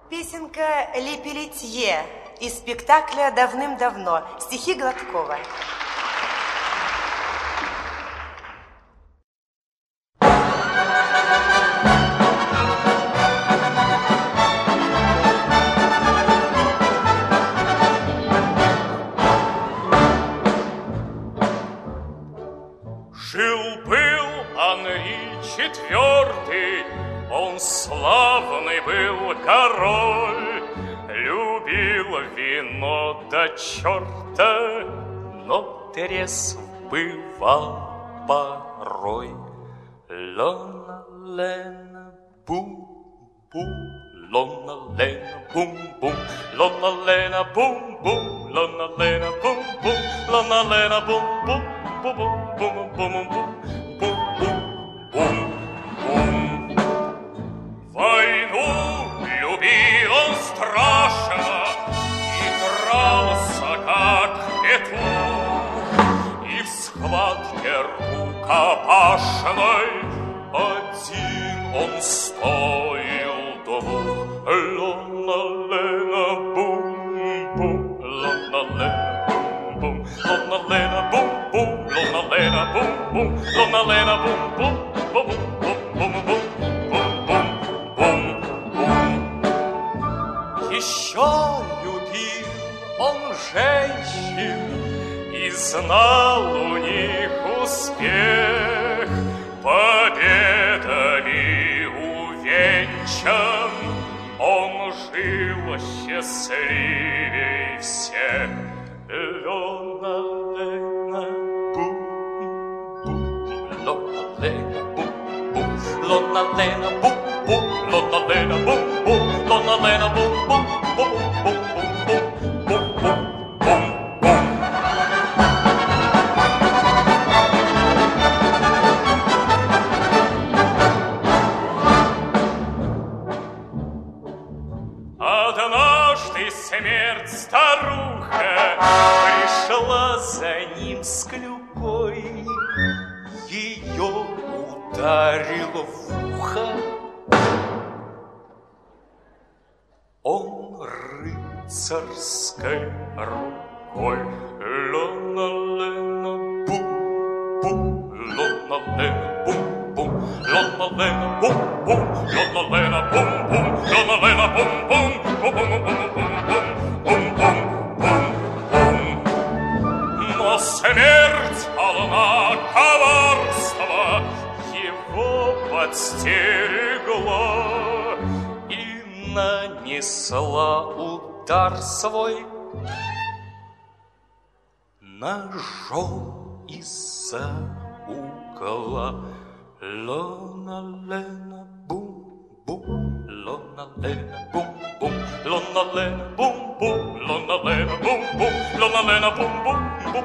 Песенка «Лепелетье» из спектакля «Давным-давно». Стихи Гладкова. Жил-был Анри IV, он славный был король, любил вино до черта, но трезв бывал порой. Лона-лена бум-бум, лона-лена бум-бум, лона-лена бум-бум, лона-лена бум-бум, лона-лена бум-бум, бум-бум-бум-бум-бум-бум. Войну любил он страшно и дрался как петух, и в схватке рукопашной один он стоил двух. Лона-лена бум-бум, лона-лена бум-бум, лона-лена бум-бум, лона-лена бум-бум, лона-лена бум-бум, бум-бум-бум-бум-бум. Еще любил он женщин и знал у них успех. Победами увенчан, он жил счастливей всех. Лона-лена бум-бум, лона-лена бум-бум, лона-лена бум-бум, лона-лена бум-бум, лона-лена бум-бум, бум-бум-бум-бум-бум-бум-бум. Однажды смерть старуха пришла за ним с клюкой, ее ударило в ухо. Он рыцарской рукой. Лона-лена бум-бум, лона-лена бум-бум, лона-лена бум-бум, лона-лена бум-бум, лона-лена бум-бум, бум-бум-бум-бум-бум-бум-бум. Но смерть полна коварства его подстерегла и нанесла удар свой ножом из-за угла. Лона-лена бум-бум, лона-лена бум-бум, лона-лена бум-бум, лона-лена бум-бум, лона-лена бум-бум,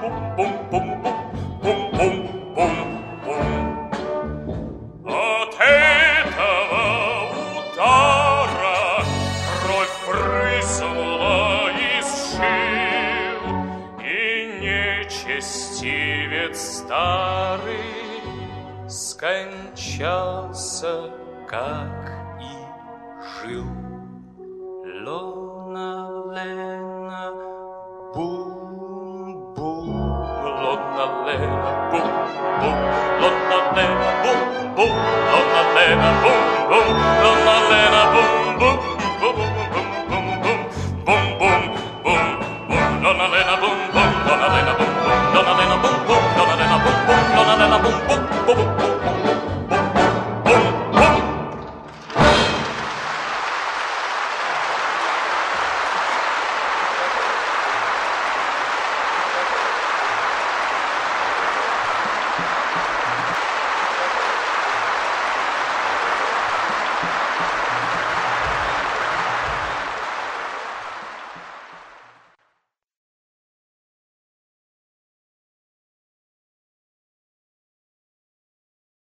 бум-бум-бум-бум-бум-бум. От этого удара кровь брызнула из жил, и нечестивец старый скончался, как и жил. Лона-лена бум-бум, лона-лена бум-бум, лона-лена бум-бум, лона-лена бум-бум,